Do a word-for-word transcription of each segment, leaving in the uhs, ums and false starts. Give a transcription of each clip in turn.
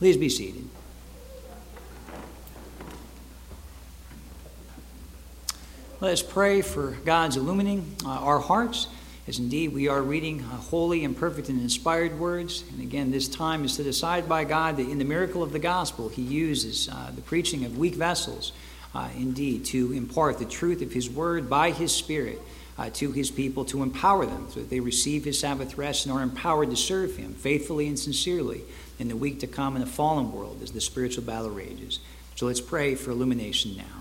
Please be seated. Let us pray for God's illumining uh, our hearts, as indeed we are reading uh, holy and perfect and inspired words. And again, this time is set aside by God that in the miracle of the gospel, he uses uh, the preaching of weak vessels, uh, indeed, to impart the truth of his word by his Spirit uh, to his people, to empower them so that they receive his Sabbath rest and are empowered to serve him faithfully and sincerely in the week to come in a fallen world as the spiritual battle rages. So let's pray for illumination now.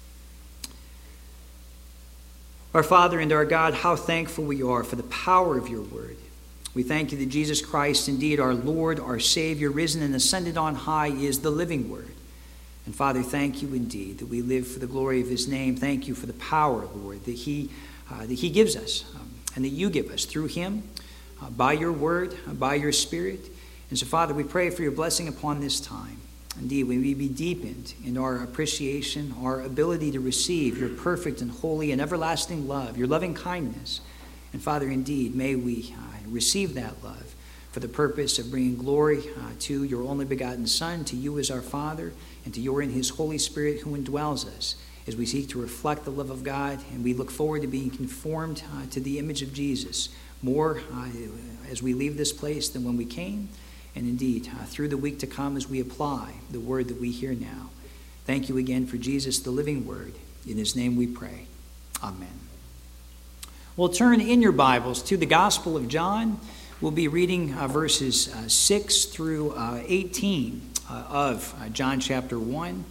Our Father and our God, how thankful we are for the power of your word. We thank you that Jesus Christ, indeed our Lord, our Savior, risen and ascended on high, is the living word. And Father, thank you indeed that we live for the glory of his name. Thank you for the power, Lord, that he, uh, that he gives us um, and that you give us through him, uh, by your word, uh, by your Spirit. And so, Father, we pray for your blessing upon this time. Indeed, we may be deepened in our appreciation, our ability to receive your perfect and holy and everlasting love, your loving kindness. And Father, indeed, may we uh, receive that love for the purpose of bringing glory uh, to your only begotten Son, to you as our Father, and to your in his Holy Spirit who indwells us, as we seek to reflect the love of God, and we look forward to being conformed uh, to the image of Jesus more uh, as we leave this place than when we came. And indeed, uh, through the week to come as we apply the word that we hear now. Thank you again for Jesus, the living word. In his name we pray. Amen. We'll turn in your Bibles to the Gospel of John. We'll be reading uh, verses uh, six through uh, eighteen uh, of uh, John chapter one.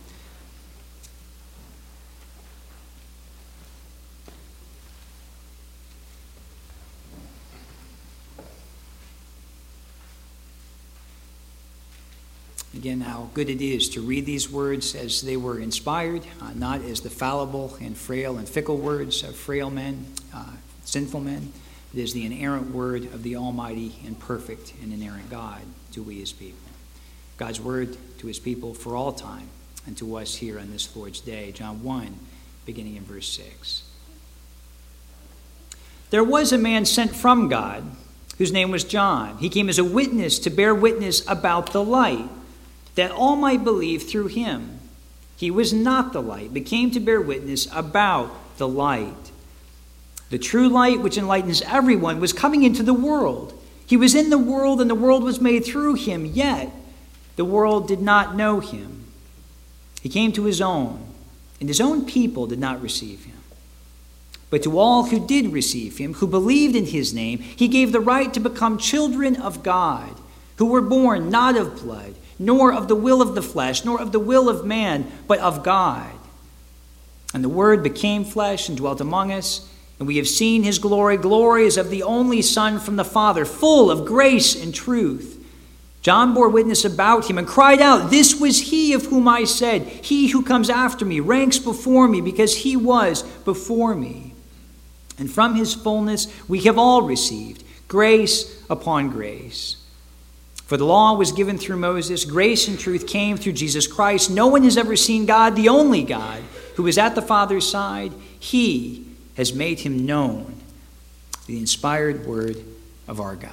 Again, how good it is to read these words as they were inspired, uh, not as the fallible and frail and fickle words of frail men, uh, sinful men, but as the inerrant word of the Almighty and perfect and inerrant God to we his people. God's word to his people for all time and to us here on this Lord's Day. John one, beginning in verse six. There was a man sent from God whose name was John. He came as a witness to bear witness about the light, that all might believe through him. He was not the light, but came to bear witness about the light. The true light, which enlightens everyone, was coming into the world. He was in the world, and the world was made through him, yet the world did not know him. He came to his own, and his own people did not receive him. But to all who did receive him, who believed in his name, he gave the right to become children of God, who were born not of blood, nor of the will of the flesh, nor of the will of man, but of God. And the Word became flesh and dwelt among us, and we have seen his glory. Glory is of the only Son from the Father, full of grace and truth. John bore witness about him and cried out, "This was he of whom I said, he who comes after me ranks before me, because he was before me." And from his fullness we have all received grace upon grace. For the law was given through Moses, grace and truth came through Jesus Christ. No one has ever seen God, the only God, who is at the Father's side. He has made him known, the inspired word of our God.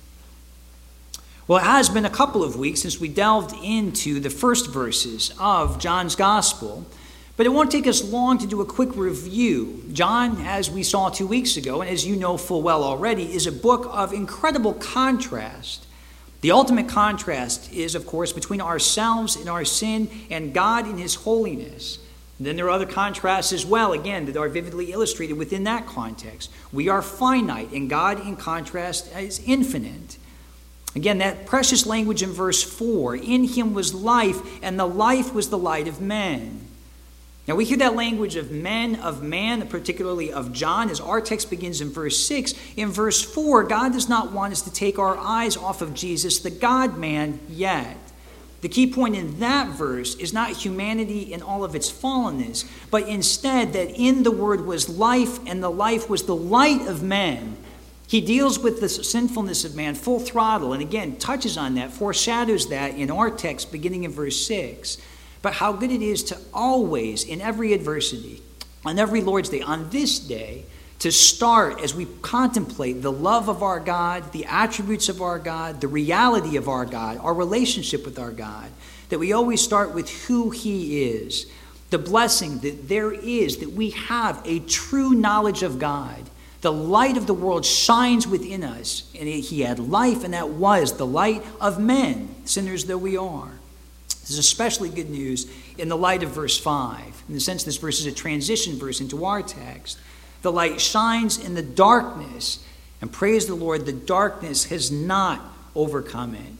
Well, it has been a couple of weeks since we delved into the first verses of John's Gospel, but it won't take us long to do a quick review. John, as we saw two weeks ago, and as you know full well already, is a book of incredible contrast. The ultimate contrast is, of course, between ourselves and our sin and God in his holiness. And then there are other contrasts as well, again, that are vividly illustrated within that context. We are finite, and God, in contrast, is infinite. Again, that precious language in verse four, in him was life, and the life was the light of men. Now we hear that language of men, of man, particularly of John, as our text begins in verse six. In verse four, God does not want us to take our eyes off of Jesus, the God-man, yet. The key point in that verse is not humanity in all of its fallenness, but instead that in the Word was life, and the life was the light of men. He deals with the sinfulness of man full throttle, and again touches on that, foreshadows that in our text beginning in verse six. But how good it is to always, in every adversity, on every Lord's Day, on this day, to start as we contemplate the love of our God, the attributes of our God, the reality of our God, our relationship with our God, that we always start with who he is, the blessing that there is, that we have a true knowledge of God. The light of the world shines within us, and he had life, and that was the light of men, sinners though we are. This is especially good news in the light of verse five. In the sense this verse is a transition verse into our text. The light shines in the darkness, and praise the Lord, the darkness has not overcome it.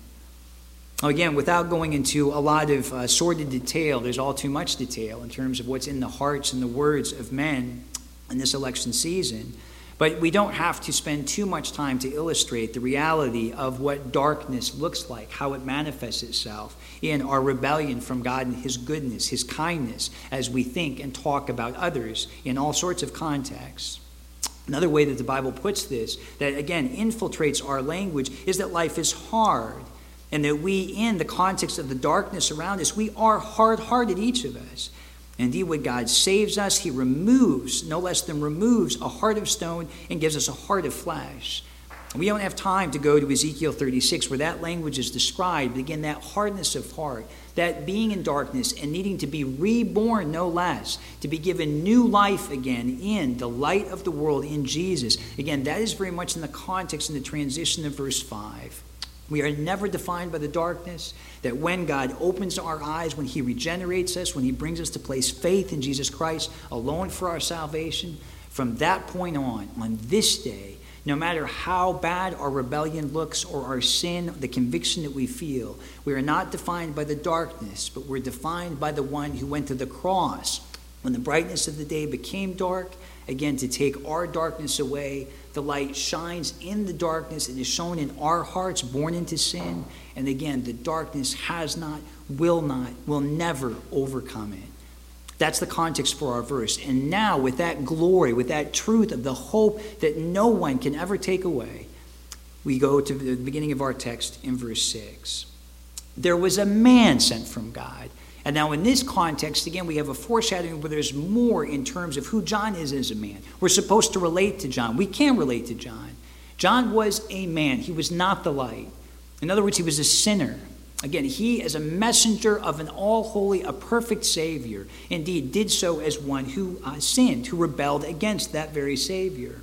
Again, without going into a lot of uh, sordid detail, there's all too much detail in terms of what's in the hearts and the words of men in this election season. But we don't have to spend too much time to illustrate the reality of what darkness looks like, how it manifests itself in our rebellion from God and his goodness, his kindness, as we think and talk about others in all sorts of contexts. Another way that the Bible puts this, that again infiltrates our language, is that life is hard. And that we, in the context of the darkness around us, we are hard-hearted, each of us. Indeed, when God saves us, he removes, no less than removes, a heart of stone and gives us a heart of flesh. We don't have time to go to Ezekiel thirty-six, where that language is described. Again, that hardness of heart, that being in darkness and needing to be reborn, no less, to be given new life again in the light of the world in Jesus. Again, that is very much in the context and the transition of verse five. We are never defined by the darkness, that when God opens our eyes, when he regenerates us, when he brings us to place faith in Jesus Christ alone for our salvation, from that point on, on this day, no matter how bad our rebellion looks or our sin, the conviction that we feel, we are not defined by the darkness, but we're defined by the one who went to the cross when the brightness of the day became dark, again, to take our darkness away. The light shines in the darkness. It is shown in our hearts, born into sin. And again, the darkness has not, will not, will never overcome it. That's the context for our verse. And now, with that glory, with that truth of the hope that no one can ever take away, we go to the beginning of our text in verse six. There was a man sent from God. And now in this context, again, we have a foreshadowing where there's more in terms of who John is as a man. We're supposed to relate to John. We can relate to John. John was a man. He was not the light. In other words, he was a sinner. Again, he, as a messenger of an all-holy, a perfect Savior, indeed did so as one who uh, sinned, who rebelled against that very Savior.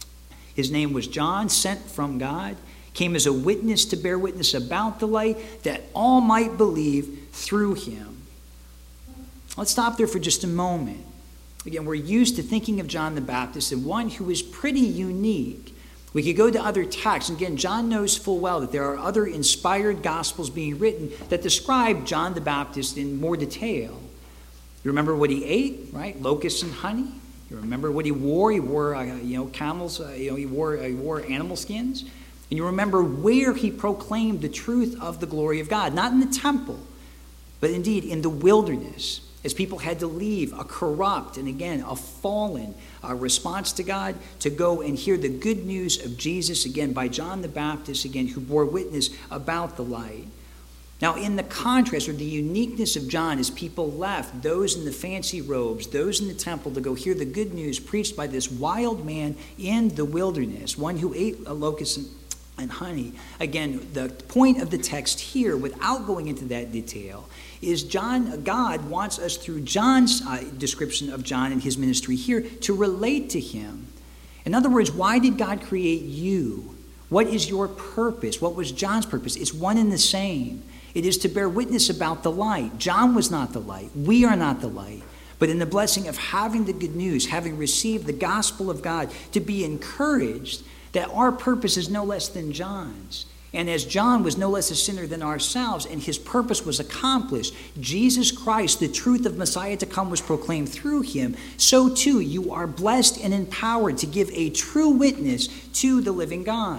His name was John, sent from God, came as a witness to bear witness about the light, that all might believe through him. Let's stop there for just a moment. Again, we're used to thinking of John the Baptist as one who is pretty unique. We could go to other texts. Again, John knows full well that there are other inspired gospels being written that describe John the Baptist in more detail. You remember what he ate, right? Locusts and honey. You remember what he wore? He wore, uh, you know, camels. Uh, you know, he wore, uh, he wore animal skins. And you remember where he proclaimed the truth of the glory of God, not in the temple, but indeed in the wilderness, as people had to leave a corrupt and, again, a fallen uh, response to God to go and hear the good news of Jesus, again, by John the Baptist, again, who bore witness about the light. Now, in the contrast or the uniqueness of John, as people left, those in the fancy robes, those in the temple, to go hear the good news preached by this wild man in the wilderness, one who ate a locust and, and honey. Again, the point of the text here, without going into that detail, is John, God wants us through John's uh, description of John and his ministry here to relate to him. In other words, why did God create you? What is your purpose? What was John's purpose? It's one and the same. It is to bear witness about the light. John was not the light. We are not the light. But in the blessing of having the good news, having received the gospel of God, to be encouraged that our purpose is no less than John's. And as John was no less a sinner than ourselves, and his purpose was accomplished, Jesus Christ, the truth of Messiah to come, was proclaimed through him, so too you are blessed and empowered to give a true witness to the living God.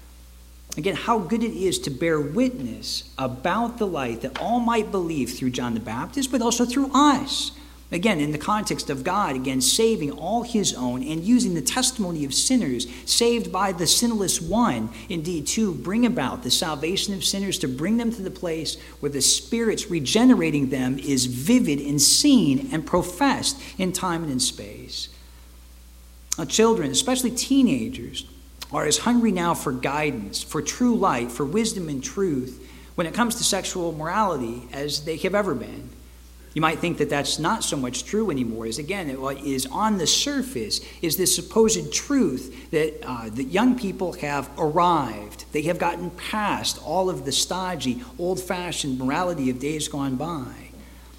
Again, how good it is to bear witness about the light, that all might believe through John the Baptist, but also through us. Again, in the context of God, again, saving all his own and using the testimony of sinners saved by the sinless one, indeed, to bring about the salvation of sinners, to bring them to the place where the Spirit's regenerating them is vivid and seen and professed in time and in space. Uh, children, especially teenagers, are as hungry now for guidance, for true light, for wisdom and truth when it comes to sexual morality as they have ever been. You might think that that's not so much true anymore, as again, what is on the surface is this supposed truth that, uh, that young people have arrived. They have gotten past all of the stodgy, old-fashioned morality of days gone by.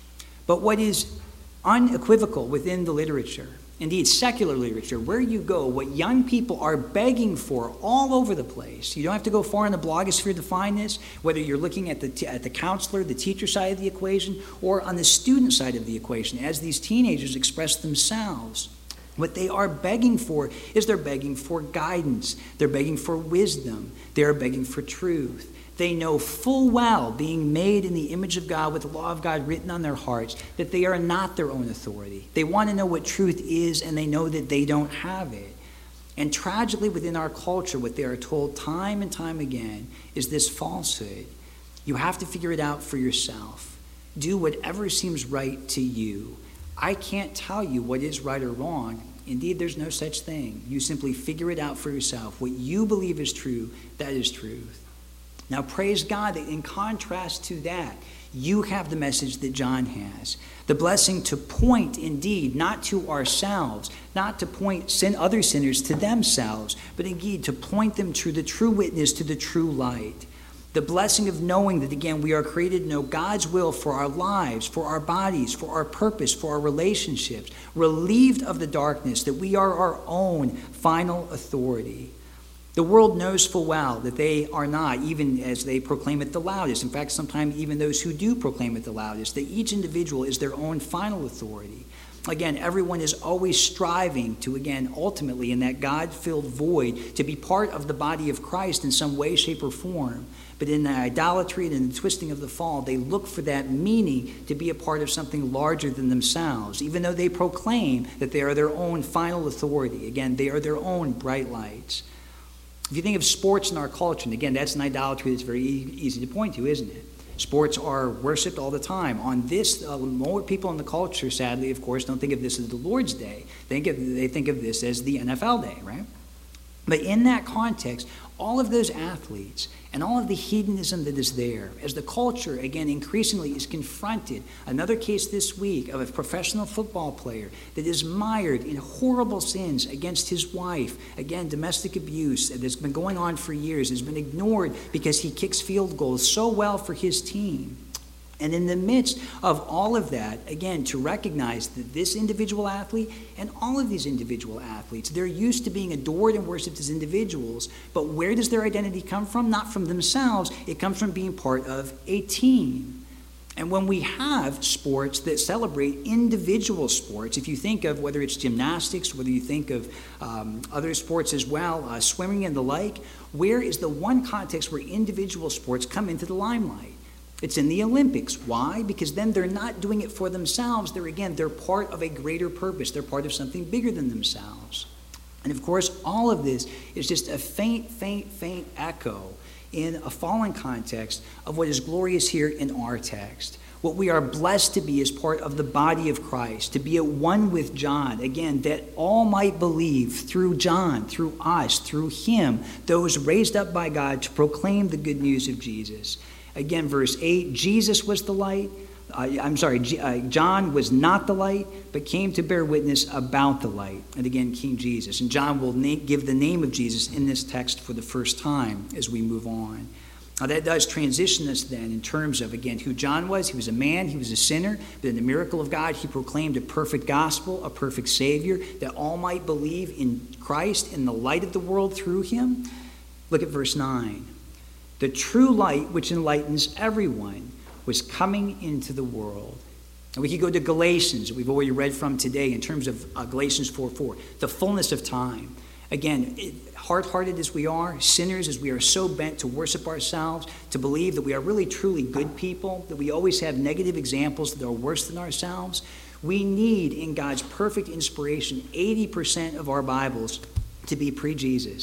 But what is unequivocal within the literature, indeed secular literature, where you go, what young people are begging for all over the place. You don't have to go far in the blogosphere to find this, whether you're looking at the, t- at the counselor, the teacher side of the equation, or on the student side of the equation, as these teenagers express themselves. What they are begging for is they're begging for guidance. They're begging for wisdom. They're begging for truth. They know full well, being made in the image of God with the law of God written on their hearts, that they are not their own authority. They want to know what truth is, and they know that they don't have it. And tragically within our culture, what they are told time and time again is this falsehood. You have to figure it out for yourself. Do whatever seems right to you. I can't tell you what is right or wrong. Indeed, there's no such thing. You simply figure it out for yourself. What you believe is true, that is truth. Now, praise God that in contrast to that, you have the message that John has. The blessing to point, indeed, not to ourselves, not to point sin, other sinners to themselves, but indeed to point them to the true witness, to the true light. The blessing of knowing that, again, we are created to know God's will for our lives, for our bodies, for our purpose, for our relationships, relieved of the darkness, that we are our own final authority. The world knows full well that they are not, even as they proclaim it the loudest. In fact, sometimes even those who do proclaim it the loudest, that each individual is their own final authority. Again, everyone is always striving to, again, ultimately, in that God-filled void, to be part of the body of Christ in some way, shape, or form. But in the idolatry and in the twisting of the fall, they look for that meaning to be a part of something larger than themselves, even though they proclaim that they are their own final authority. Again, they are their own bright lights. If you think of sports in our culture, and again, that's an idolatry that's very easy to point to, isn't it? Sports are worshipped all the time. On this, uh, more people in the culture, sadly, of course, don't think of this as the Lord's Day. They think of, they think of this as the N F L Day, right? But in that context, all of those athletes and all of the hedonism that is there, as the culture, again, increasingly is confronted, another case this week of a professional football player that is mired in horrible sins against his wife, again, domestic abuse that has been going on for years, has been ignored because he kicks field goals so well for his team. And in the midst of all of that, again, to recognize that this individual athlete and all of these individual athletes, they're used to being adored and worshipped as individuals, but where does their identity come from? Not from themselves. It comes from being part of a team. And when we have sports that celebrate individual sports, if you think of whether it's gymnastics, whether you think of um, other sports as well, uh, swimming and the like, where is the one context where individual sports come into the limelight? It's in the Olympics. Why? Because then they're not doing it for themselves. They're, again, they're part of a greater purpose. They're part of something bigger than themselves. And of course, all of this is just a faint, faint, faint echo in a fallen context of what is glorious here in our text. What we are blessed to be is part of the body of Christ, to be at one with John. Again, that all might believe through John, through us, through him, those raised up by God to proclaim the good news of Jesus. Again, verse eight, Jesus was the light. Uh, I'm sorry, G- uh, John was not the light, but came to bear witness about the light. And again, King Jesus. And John will na- give the name of Jesus in this text for the first time as we move on. Now that does transition us then in terms of, again, who John was. He was a man, he was a sinner, but in the miracle of God, he proclaimed a perfect gospel, a perfect Savior, that all might believe in Christ, in the light of the world through him. Look at verse nine. The true light which enlightens everyone was coming into the world. And we could go to Galatians, that we've already read from today, in terms of uh, Galatians four four, the fullness of time. Again, it, hard-hearted as we are, sinners as we are so bent to worship ourselves, to believe that we are really truly good people, that we always have negative examples that are worse than ourselves, we need, in God's perfect inspiration, eighty percent of our Bibles to be pre-Jesus.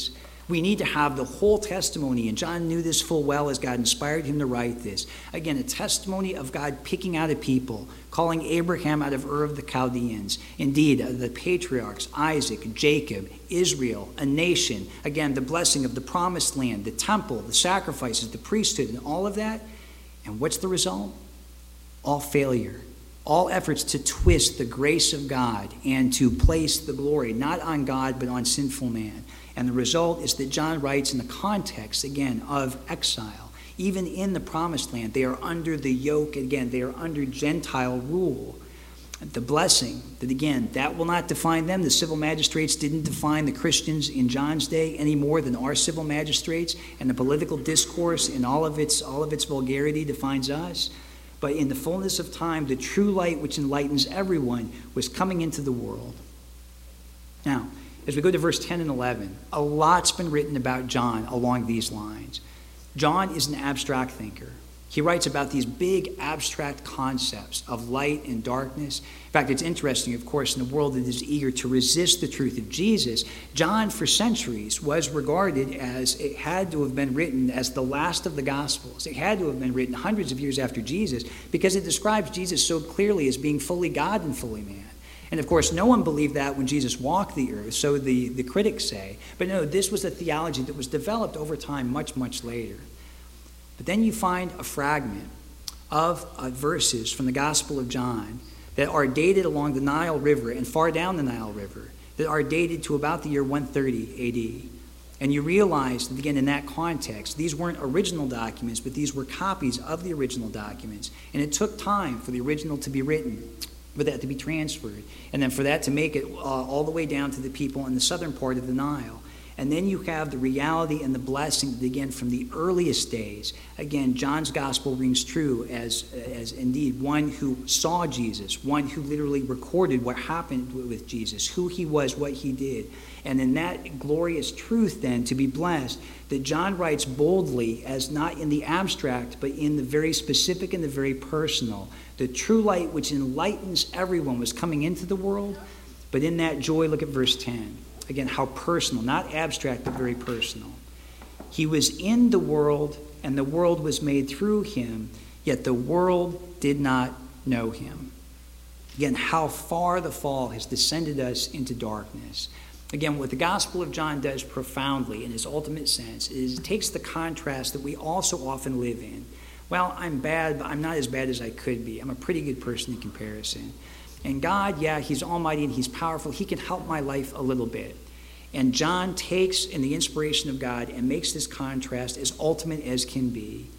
We need to have the whole testimony, and John knew this full well as God inspired him to write this. Again, a testimony of God picking out a people, calling Abraham out of Ur of the Chaldeans. Indeed, the patriarchs, Isaac, Jacob, Israel, a nation. Again, the blessing of the promised land, the temple, the sacrifices, the priesthood, and all of that. And what's the result? All failure. All efforts to twist the grace of God and to place the glory not on God but on sinful man. And the result is that John writes in the context, again, of exile. Even in the promised land, they are under the yoke, again, they are under Gentile rule. The blessing, that again, that will not define them. The civil magistrates didn't define the Christians in John's day any more than our civil magistrates, and the political discourse in all of its, all of its vulgarity defines us. But in the fullness of time, the true light which enlightens everyone was coming into the world. Now, as we go to verse ten and eleven, a lot's been written about John along these lines. John is an abstract thinker. He writes about these big abstract concepts of light and darkness. In fact, it's interesting, of course, in a world that is eager to resist the truth of Jesus, John for centuries was regarded as, it had to have been written as the last of the Gospels. It had to have been written hundreds of years after Jesus because it describes Jesus so clearly as being fully God and fully man. And of course, no one believed that when Jesus walked the earth, so the, the critics say. But no, this was a theology that was developed over time much, much later. But then you find a fragment of uh, verses from the Gospel of John that are dated along the Nile River and far down the Nile River that are dated to about the year one thirty A D. And you realize that, again, in that context, these weren't original documents, but these were copies of the original documents. And it took time for the original to be written, for that to be transferred, and then for that to make it uh, all the way down to the people in the southern part of the Nile. And then you have the reality and the blessing that, again, from the earliest days, again, John's gospel rings true as, as indeed one who saw Jesus, one who literally recorded what happened with Jesus, who he was, what he did. And in that glorious truth, then, to be blessed, that John writes boldly as not in the abstract, but in the very specific and the very personal. The true light which enlightens everyone was coming into the world, but in that joy, look at verse ten. Again, how personal, not abstract, but very personal. He was in the world, and the world was made through him, yet the world did not know him. Again, how far the fall has descended us into darkness. Again, what the Gospel of John does profoundly in its ultimate sense is it takes the contrast that we also often live in. Well, I'm bad, but I'm not as bad as I could be. I'm a pretty good person in comparison. And God, yeah, he's almighty and he's powerful. He can help my life a little bit. And John takes in the inspiration of God and makes this contrast as ultimate as can be.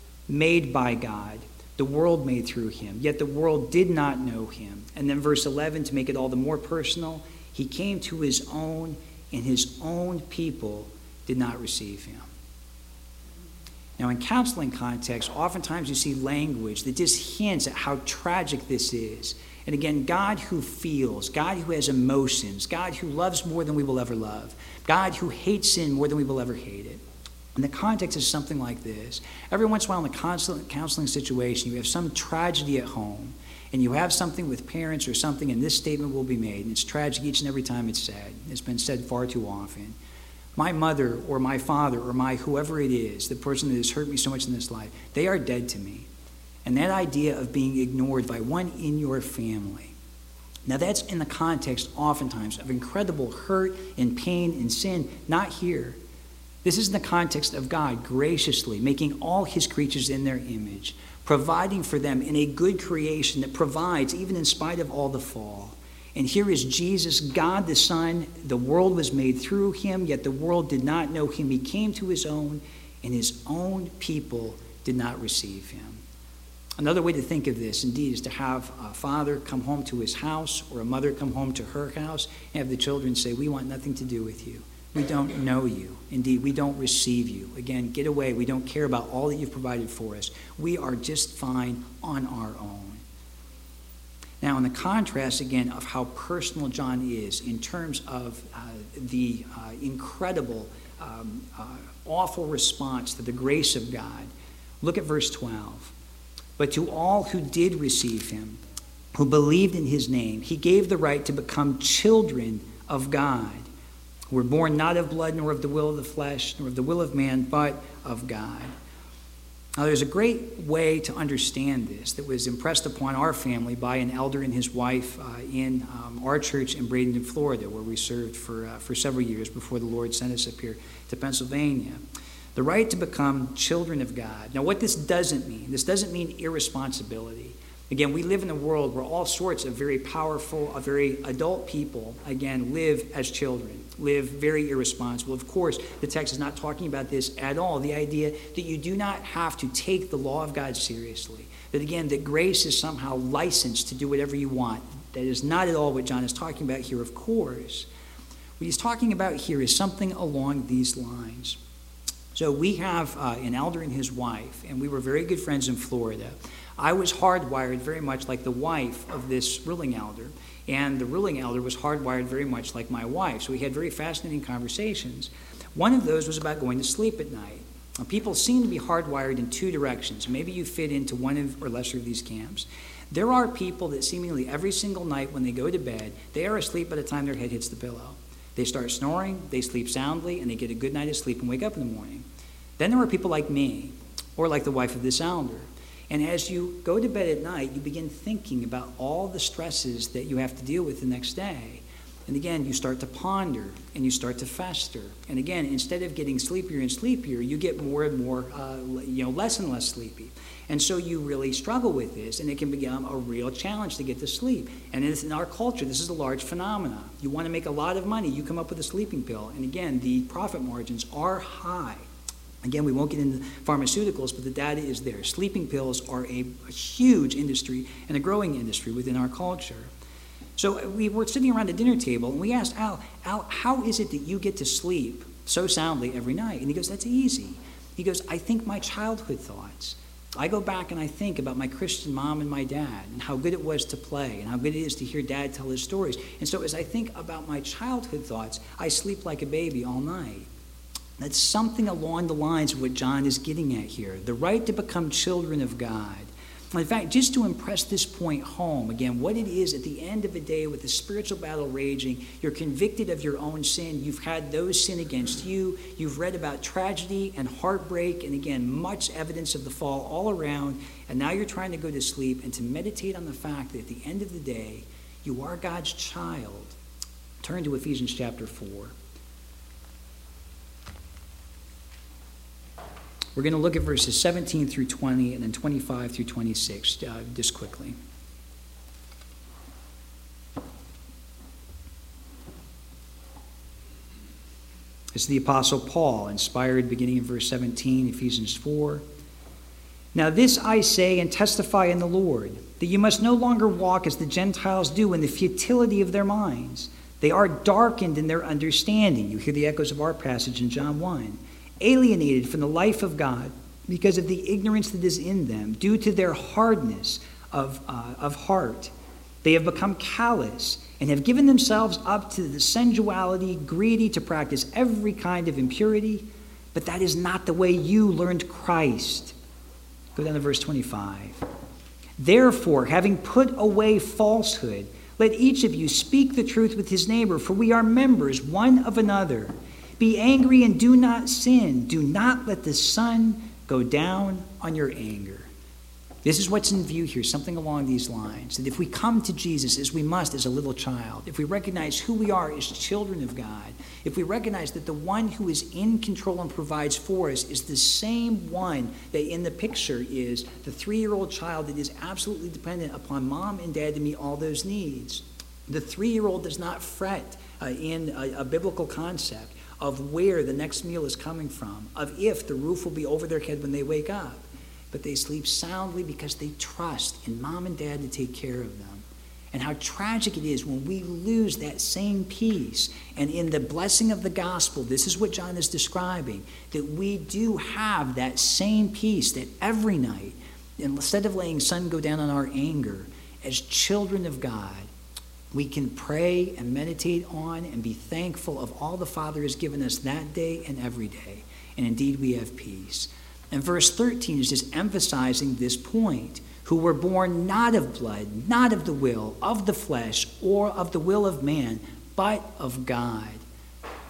Made by God, the world made through him, yet the world did not know him. And then verse eleven, to make it all the more personal, he came to his own, and his own people did not receive him. Now, in counseling context, oftentimes you see language that just hints at how tragic this is. And again, God who feels, God who has emotions, God who loves more than we will ever love, God who hates sin more than we will ever hate it. And the context is something like this. Every once in a while in a counseling situation, you have some tragedy at home, and you have something with parents or something, and this statement will be made. And it's tragic each and every time it's said. It's been said far too often. My mother or my father or my whoever it is, the person that has hurt me so much in this life, they are dead to me. And that idea of being ignored by one in your family. Now that's in the context oftentimes of incredible hurt and pain and sin, not here. This is in the context of God graciously making all his creatures in their image, providing for them in a good creation that provides even in spite of all the fall. And here is Jesus, God the Son. The world was made through him, yet the world did not know him. He came to his own, and his own people did not receive him. Another way to think of this, indeed, is to have a father come home to his house or a mother come home to her house and have the children say, we want nothing to do with you. We don't know you. Indeed, we don't receive you. Again, get away. We don't care about all that you've provided for us. We are just fine on our own. Now, in the contrast, again, of how personal John is in terms of uh, the uh, incredible, um, uh, awful response to the grace of God, look at verse twelve. But to all who did receive him, who believed in his name, he gave the right to become children of God. who were born not of blood, nor of the will of the flesh, nor of the will of man, but of God. Now, there's a great way to understand this that was impressed upon our family by an elder and his wife uh, in um, our church in Bradenton, Florida, where we served for, uh, for several years before the Lord sent us up here to Pennsylvania. The right to become children of God. Now, what this doesn't mean, this doesn't mean irresponsibility. Again, we live in a world where all sorts of very powerful, uh, very adult people, again, live as children, live very irresponsible. Of course, the text is not talking about this at all. The idea that you do not have to take the law of God seriously. That, again, that grace is somehow licensed to do whatever you want. That is not at all what John is talking about here, of course. What he's talking about here is something along these lines. So we have uh, an elder and his wife, and we were very good friends in Florida. I was hardwired very much like the wife of this ruling elder, and the ruling elder was hardwired very much like my wife. So we had very fascinating conversations. One of those was about going to sleep at night. Now, people seem to be hardwired in two directions. Maybe you fit into one of, or lesser of these camps. There are people that seemingly every single night when they go to bed, they are asleep by the time their head hits the pillow. They start snoring, they sleep soundly, and they get a good night of sleep and wake up in the morning. Then there are people like me, or like the wife of this elder. And as you go to bed at night, you begin thinking about all the stresses that you have to deal with the next day. And again, you start to ponder, and you start to fester. And again, instead of getting sleepier and sleepier, you get more and more, uh, you know, less and less sleepy. And so you really struggle with this, and it can become a real challenge to get to sleep. And in our culture, this is a large phenomenon. You want to make a lot of money, you come up with a sleeping pill. And again, the profit margins are high. Again, we won't get into pharmaceuticals, but the data is there. Sleeping pills are a, a huge industry and a growing industry within our culture. So we were sitting around a dinner table, and we asked Al, Al, how is it that you get to sleep so soundly every night? And he goes, that's easy. He goes, I think my childhood thoughts. I go back and I think about my Christian mom and my dad and how good it was to play and how good it is to hear dad tell his stories. And so as I think about my childhood thoughts, I sleep like a baby all night. That's something along the lines of what John is getting at here, the right to become children of God. In fact, just to impress this point home, again, what it is at the end of the day with the spiritual battle raging, you're convicted of your own sin. You've had those sin against you. You've read about tragedy and heartbreak and, again, much evidence of the fall all around. And now you're trying to go to sleep and to meditate on the fact that at the end of the day, you are God's child. Turn to Ephesians chapter four. We're going to look at verses seventeen through twenty and then twenty-five through twenty-six, uh, just quickly. It's the Apostle Paul, inspired beginning in verse seventeen, Ephesians four. Now this I say and testify in the Lord, that you must no longer walk as the Gentiles do in the futility of their minds. They are darkened in their understanding. You hear the echoes of our passage in John one. Alienated from the life of God because of the ignorance that is in them, due to their hardness of, uh, of heart. They have become callous and have given themselves up to the sensuality, greedy to practice every kind of impurity. But that is not the way you learned Christ. Go down to verse twenty-five. Therefore, having put away falsehood, let each of you speak the truth with his neighbor, for we are members one of another. Be angry and do not sin. Do not let the sun go down on your anger. This is what's in view here, something along these lines. That if we come to Jesus as we must as a little child, if we recognize who we are as children of God, if we recognize that the one who is in control and provides for us is the same one that in the picture is the three-year-old child that is absolutely dependent upon mom and dad to meet all those needs. The three-year-old does not fret uh, in a, a biblical concept of where the next meal is coming from, of if the roof will be over their head when they wake up. But they sleep soundly because they trust in mom and dad to take care of them. And how tragic it is when we lose that same peace. And in the blessing of the gospel, this is what John is describing, that we do have that same peace that every night, instead of letting sun go down on our anger, as children of God, we can pray and meditate on and be thankful of all the Father has given us that day and every day. And indeed, we have peace. And verse thirteen is just emphasizing this point. Who were born not of blood, not of the will, of the flesh, or of the will of man, but of God.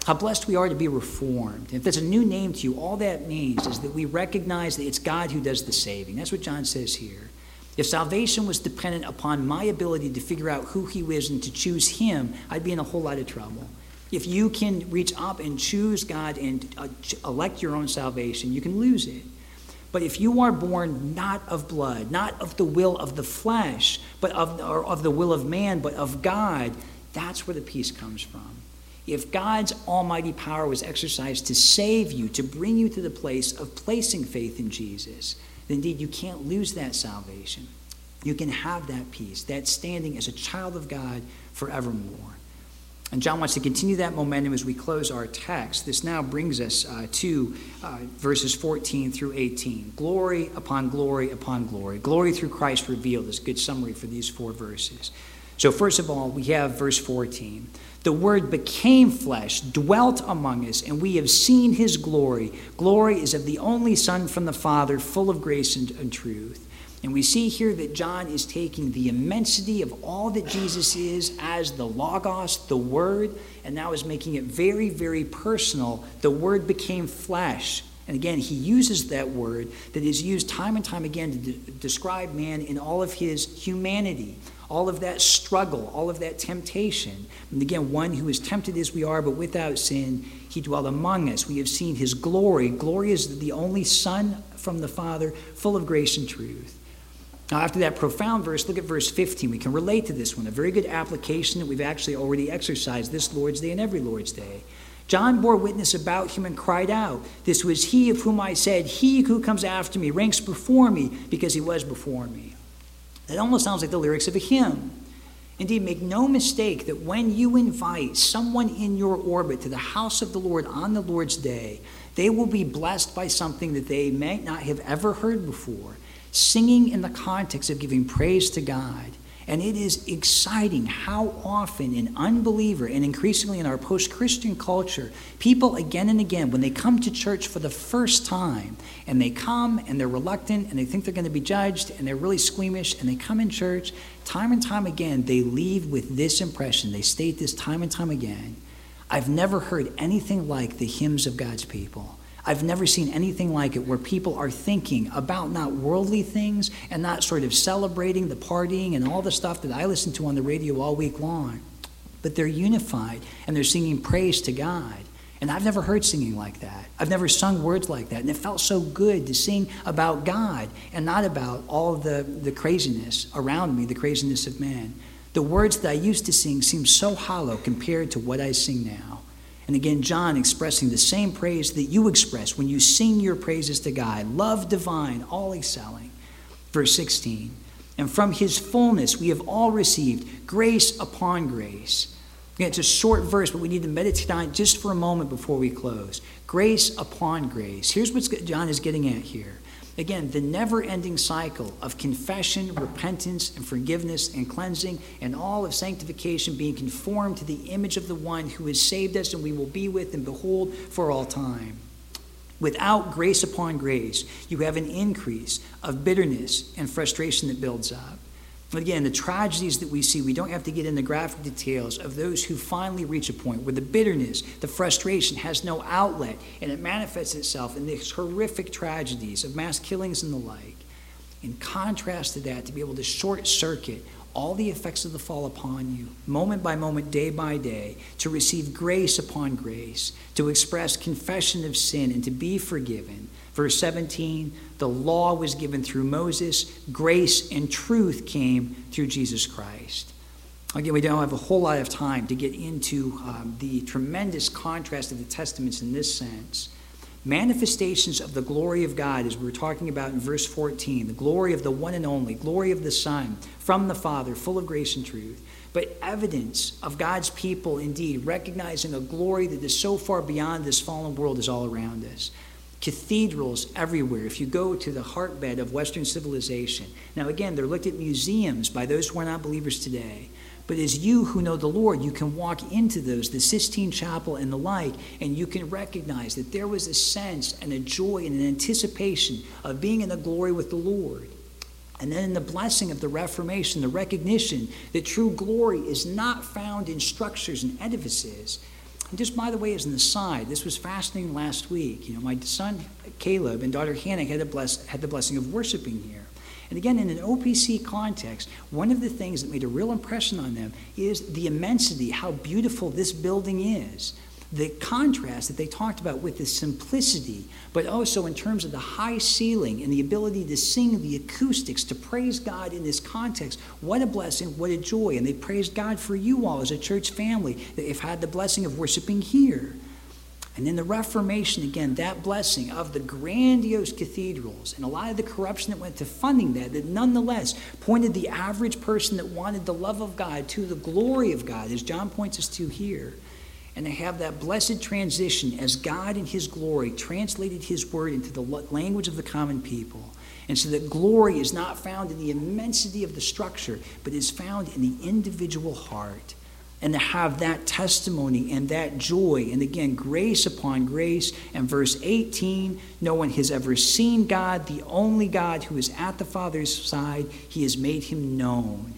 How blessed we are to be reformed. And if there's a new name to you, all that means is that we recognize that it's God who does the saving. That's what John says here. If salvation was dependent upon my ability to figure out who he is and to choose him, I'd be in a whole lot of trouble. If you can reach up and choose God and uh, elect your own salvation, you can lose it. But if you are born not of blood, not of the will of the flesh, but of, or of the will of man, but of God, that's where the peace comes from. If God's almighty power was exercised to save you, to bring you to the place of placing faith in Jesus, then indeed you can't lose that salvation. You can have that peace, that standing as a child of God forevermore. And John wants to continue that momentum as we close our text. This now brings us uh, to uh, verses fourteen through eighteen. Glory upon glory upon glory. Glory through Christ revealed is a good summary for these four verses. So first of all, we have verse fourteen. The Word became flesh, dwelt among us, and we have seen his glory. Glory is of the only Son from the Father, full of grace and, and truth. And we see here that John is taking the immensity of all that Jesus is as the Logos, the Word, and now is making it very, very personal. The Word became flesh. And again, he uses that word that is used time and time again to de- describe man in all of his humanity, all of that struggle, all of that temptation. And again, one who is tempted as we are, but without sin, he dwelt among us. We have seen his glory. Glory is the only Son from the Father, full of grace and truth. Now, after that profound verse, look at verse fifteen. We can relate to this one, a very good application that we've actually already exercised this Lord's Day and every Lord's Day. John bore witness about him and cried out, "This was he of whom I said, he who comes after me ranks before me, because he was before me." That almost sounds like the lyrics of a hymn. Indeed, make no mistake that when you invite someone in your orbit to the house of the Lord on the Lord's Day, they will be blessed by something that they may not have ever heard before. Singing in the context of giving praise to God. And it is exciting how often an unbeliever, and increasingly in our post-Christian culture, people again and again, when they come to church for the first time, and they come and they're reluctant and they think they're going to be judged and they're really squeamish, and they come in church, time and time again, they leave with this impression. They state this time and time again. I've never heard anything like the hymns of God's people. I've never seen anything like it where people are thinking about not worldly things and not sort of celebrating the partying and all the stuff that I listen to on the radio all week long. But they're unified and they're singing praise to God. And I've never heard singing like that. I've never sung words like that. And it felt so good to sing about God and not about all the, the craziness around me, the craziness of man. The words that I used to sing seem so hollow compared to what I sing now. And again, John expressing the same praise that you express when you sing your praises to God. Love divine, all excelling. Verse sixteen. And from his fullness we have all received grace upon grace. Again, it's a short verse, but we need to meditate on it just for a moment before we close. Grace upon grace. Here's what John is getting at here. Again, the never-ending cycle of confession, repentance, and forgiveness and cleansing, and all of sanctification being conformed to the image of the one who has saved us and we will be with and behold for all time. Without grace upon grace, you have an increase of bitterness and frustration that builds up. Again, the tragedies that we see, we don't have to get into graphic details of those who finally reach a point where the bitterness, the frustration has no outlet, and it manifests itself in these horrific tragedies of mass killings and the like. In contrast to that, to be able to short circuit all the effects of the fall upon you, moment by moment, day by day, to receive grace upon grace, to express confession of sin and to be forgiven. Verse seventeen, the law was given through Moses, grace and truth came through Jesus Christ. Again, we don't have a whole lot of time to get into um, the tremendous contrast of the Testaments in this sense. Manifestations of the glory of God, as we were talking about in verse fourteen, the glory of the one and only, glory of the Son, from the Father, full of grace and truth. But evidence of God's people, indeed, recognizing a glory that is so far beyond this fallen world is all around us. Cathedrals everywhere. If you go to the heartbed of Western civilization. Now again, they're looked at museums by those who are not believers today. But as you who know the Lord, you can walk into those, the Sistine Chapel and the like, and you can recognize that there was a sense and a joy and an anticipation of being in the glory with the Lord. And then in the blessing of the Reformation, the recognition that true glory is not found in structures and edifices, And just by the way, as an aside, this was fascinating last week. You know, my son Caleb and daughter Hannah had, a bless, had the blessing of worshiping here. And again, in an O P C context, one of the things that made a real impression on them is the immensity, how beautiful this building is. The contrast that they talked about with the simplicity, but also in terms of the high ceiling and the ability to sing the acoustics, to praise God in this context. What a blessing, what a joy. And they praised God for you all as a church family that have had the blessing of worshiping here. And in the Reformation, again, that blessing of the grandiose cathedrals and a lot of the corruption that went to funding that, that nonetheless pointed the average person that wanted the love of God to the glory of God, as John points us to here. And to have that blessed transition as God in his glory translated his word into the language of the common people. And so that glory is not found in the immensity of the structure, but is found in the individual heart. And to have that testimony and that joy, and again, grace upon grace. And verse eighteen, no one has ever seen God, the only God who is at the Father's side. He has made him known.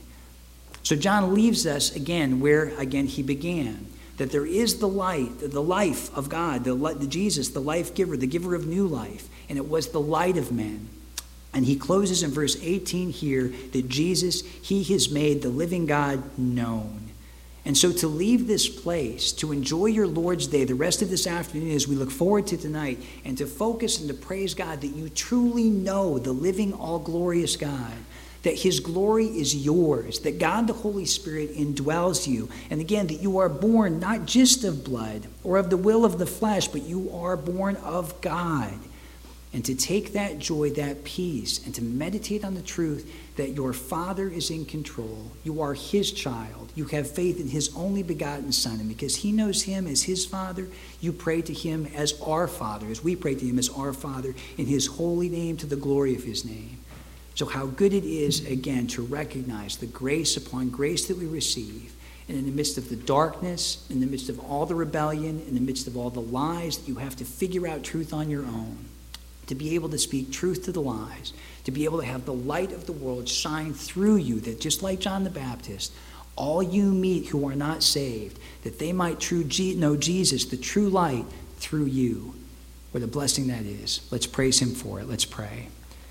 So John leaves us again where, again, he began. That there is the light, the life of God, the, the Jesus, the life giver, the giver of new life. And it was the light of men. And he closes in verse eighteen here that Jesus, he has made the living God known. And so to leave this place, to enjoy your Lord's Day the rest of this afternoon as we look forward to tonight, and to focus and to praise God that you truly know the living, all-glorious God, that his glory is yours, that God the Holy Spirit indwells you. And again, that you are born not just of blood or of the will of the flesh, but you are born of God. And to take that joy, that peace, and to meditate on the truth that your Father is in control. You are his child. You have faith in his only begotten Son. And because he knows him as his Father, you pray to him as our Father, as we pray to him as our Father, in his holy name, to the glory of his name. So how good it is, again, to recognize the grace upon grace that we receive. And in the midst of the darkness, in the midst of all the rebellion, in the midst of all the lies that you have to figure out truth on your own, to be able to speak truth to the lies, to be able to have the light of the world shine through you, that just like John the Baptist, all you meet who are not saved, that they might true G- know Jesus, the true light, through you. What a blessing that is. Let's praise him for it. Let's pray.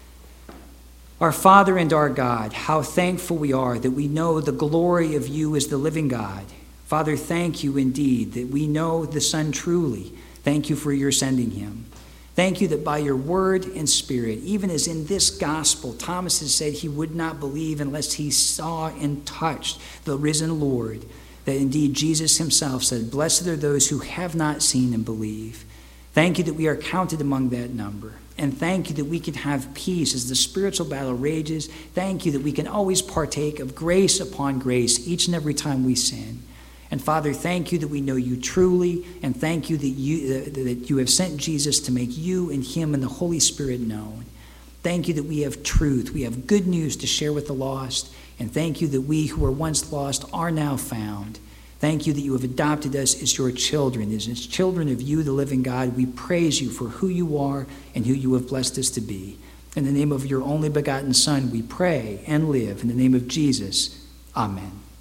Our Father and our God, how thankful we are that we know the glory of you as the living God. Father, thank you indeed that we know the Son truly. Thank you for your sending him. Thank you that by your word and spirit, even as in this gospel, Thomas has said he would not believe unless he saw and touched the risen Lord, that indeed Jesus himself said, blessed are those who have not seen and believe. Thank you that we are counted among that number. And thank you that we can have peace as the spiritual battle rages. Thank you that we can always partake of grace upon grace each and every time we sin. And Father, thank you that we know you truly, and thank you that you, uh, that you have sent Jesus to make you and him and the Holy Spirit known. Thank you that we have truth. We have good news to share with the lost. And thank you that we who were once lost are now found. Thank you that you have adopted us as your children, as children of you, the living God. We praise you for who you are and who you have blessed us to be. In the name of your only begotten Son, we pray and live. In the name of Jesus, amen.